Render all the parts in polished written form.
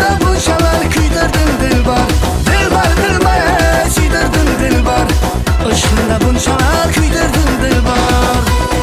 Aşkında bunçalar kuydirdin Dilbar. Dilbar, Dilbar, suydirdin Dilbar. Aşkında bunçalar kuydirdin Dilbar.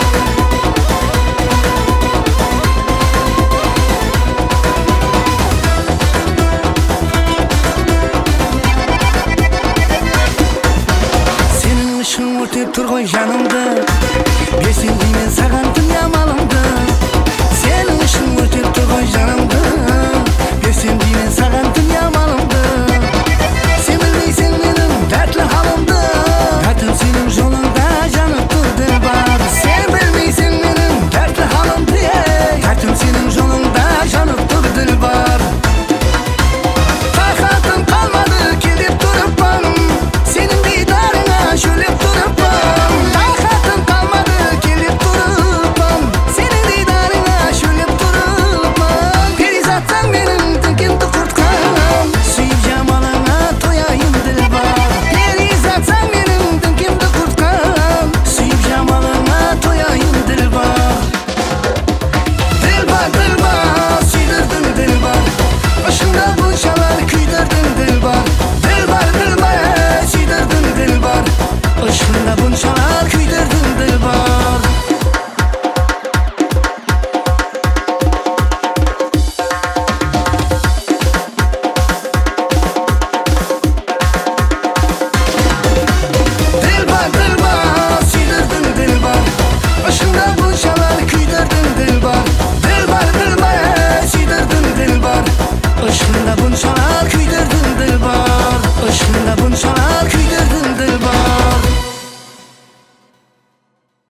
Senin ışığın örtüp turgay janımdı. Берсем деймін саған дүния малымды. Сенің үшін өртеп тұрған жанымды. Берсем деймін саған дүния малымды. Сен білмейсің менің дәртлі халымды. Тәтім сенің жолыңда жанып тұр Dilbar. Сен білмейсің менің дәртлі халымды. Тәтім сенің жолыңда жанып тұр Dilbar. Тақатым қалмады кел деп тұрыппын. Сенің дидарыңа шөлеп тұрыппын. Тақатым қалмады кел деп тұрыппын. Сенің дидарыңа шөлеп тұрыппын. Перизатсаң менің діңкемді құртқан. Сүйіп жамалыңа тояйын Dilbar. Перизатсаң менің діңкемді құртқан. Сүйіп жамалыңа тояйын Dilbar. Dilbar, Dilbar, сүйдірдің Dilbar. Başında bunçalar kuydirdin Dilbar. Dilbar, Dilbar, suydirdin Dilbar. Aşkında bunçalar kuydirdin Dilbar.